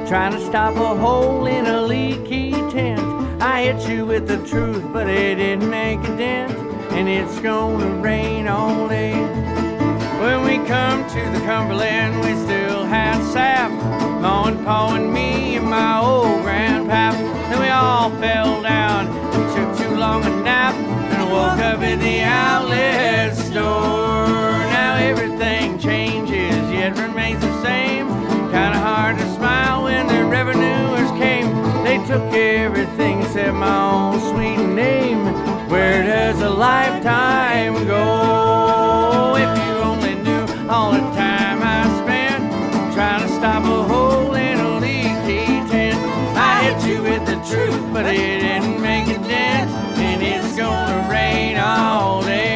trying to stop a hole in a leaky tent. I hit you with the truth, but it didn't make a dent, and it's gonna rain all day. When we come to the Cumberland, we still had sap. Ma and Pa and me and my old grandpap. Then we all fell down and took too long a nap, and woke up in the outlet store. Now everything changes, yet remains the same. Kinda hard to smile when the revenuers came. They took everything except my own sweet name. Where does a lifetime go? If you only knew all the time I spent trying to stop a hole in a leaky tent. I hit you with the truth, but it didn't make a dent, and it's gonna rain all day.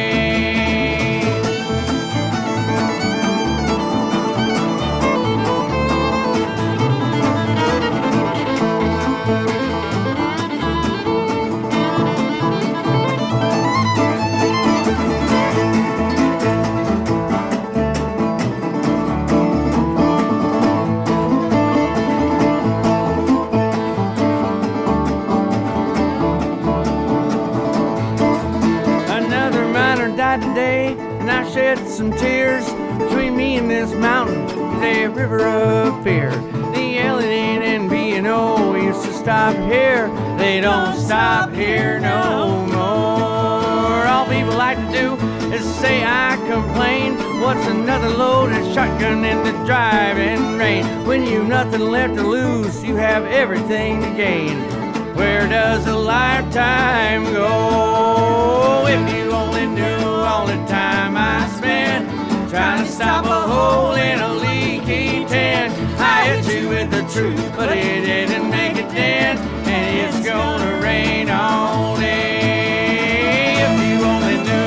Today, and I shed some tears. Between me and this mountain is a river of fear. The L.A. and B&O used to stop here. They don't stop here no more. All people like to do is say I complain. What's another loaded shotgun in the driving rain? When you've nothing left to lose, you have everything to gain. Where does a lifetime go? If you only knew all the time I spent trying to stop a hole in a leaky tent. I hit you with the truth, but it didn't make a dent, and it's gonna rain all day. If you only knew.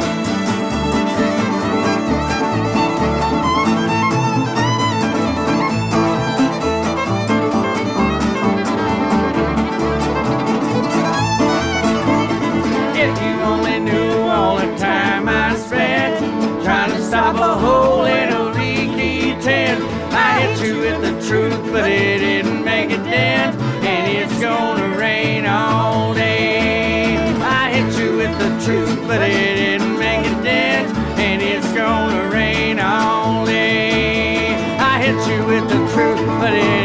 If you only knew all the time I spent trying to stop a hole in a leaky tent. I hit you with the truth, but it didn't make a dent, and it's gonna rain all day. I hit you with the truth, but it didn't make a dent, and it's gonna rain all day. I hit you with the truth, but it